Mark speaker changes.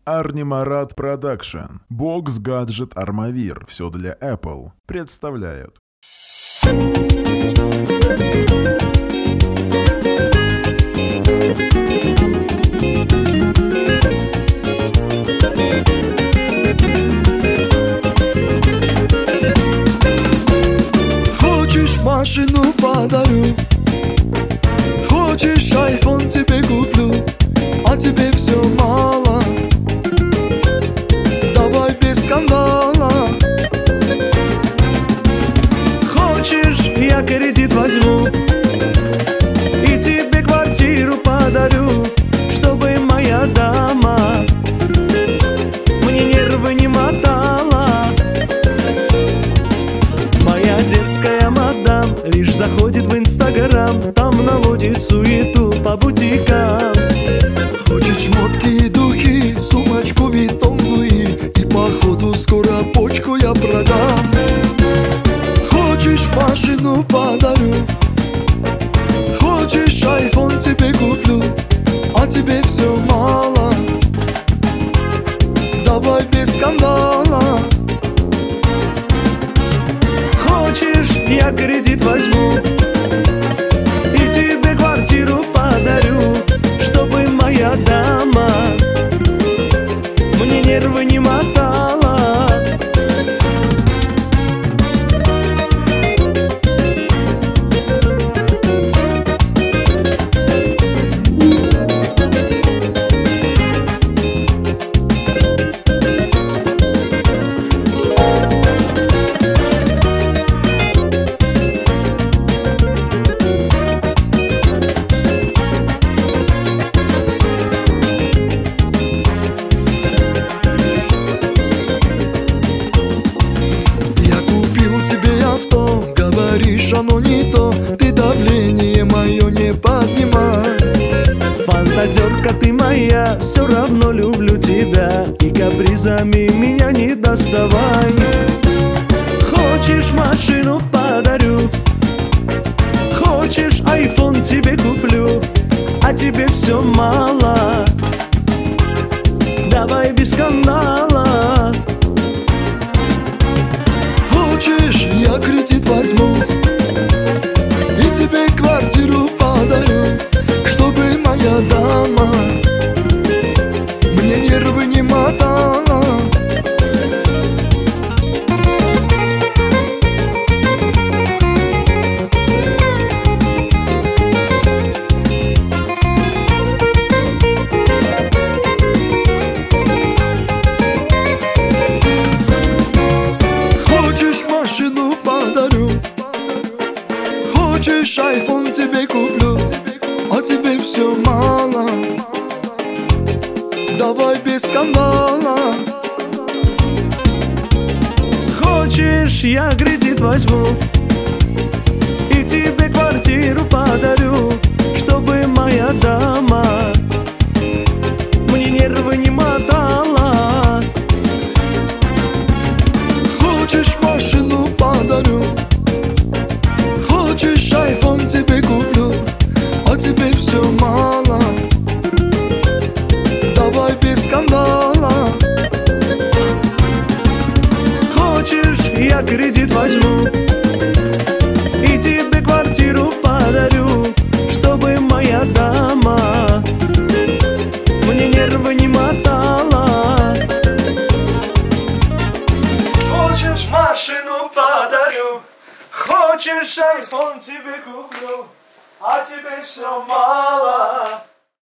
Speaker 1: Арнимарат Продакшн, Бокс Гаджет Армавир, все для Apple, представляют.
Speaker 2: Хочешь, машину подарю, хочешь, айфон тебе куплю, а тебе все мало. Давай без скандала. Хочешь, я кредит возьму и тебе квартиру подарю, чтобы моя дама мне нервы не мотала. Моя дерзкая мадам лишь заходит в Инстаграм, там наводит суету по бутикам. Хочет шмотки и духи, сумочку Виттон Луи, и походу скоро почку я продам. Хочешь, машину подарю, хочешь, айфон тебе куплю, а тебе все мало. Давай без скандала. Хочешь, я кредит возьму и тебе квартиру подарю, чтобы моя дама мне нервы не мотала. Говоришь, оно не то, ты давление мое не поднимай. Фантазерка ты моя, все равно люблю тебя, и капризами меня не доставай. Хочешь, машину подарю, хочешь, айфон тебе куплю, а тебе все мало. Давай без скандала. Хочешь, я кредит возьму и тебе квартиру подарю, чтобы моя дама мне нервы не мотала. Машину подарю, хочешь, айфон тебе куплю, а тебе все мало. Давай без скандала. Хочешь, я кредит возьму и тебе квартиру подарю, чтобы моя дама мне нервы не мотала. Хочешь, машину подарю, хочешь, айфон тебе куплю, а тебе все мало. Давай без скандала. Хочешь, я кредит возьму и тебе квартиру подарю, чтобы моя дама мне нервы не мотала. Хочешь, машину подарю, хочешь, айфон тебе куплю, а тебе все мало.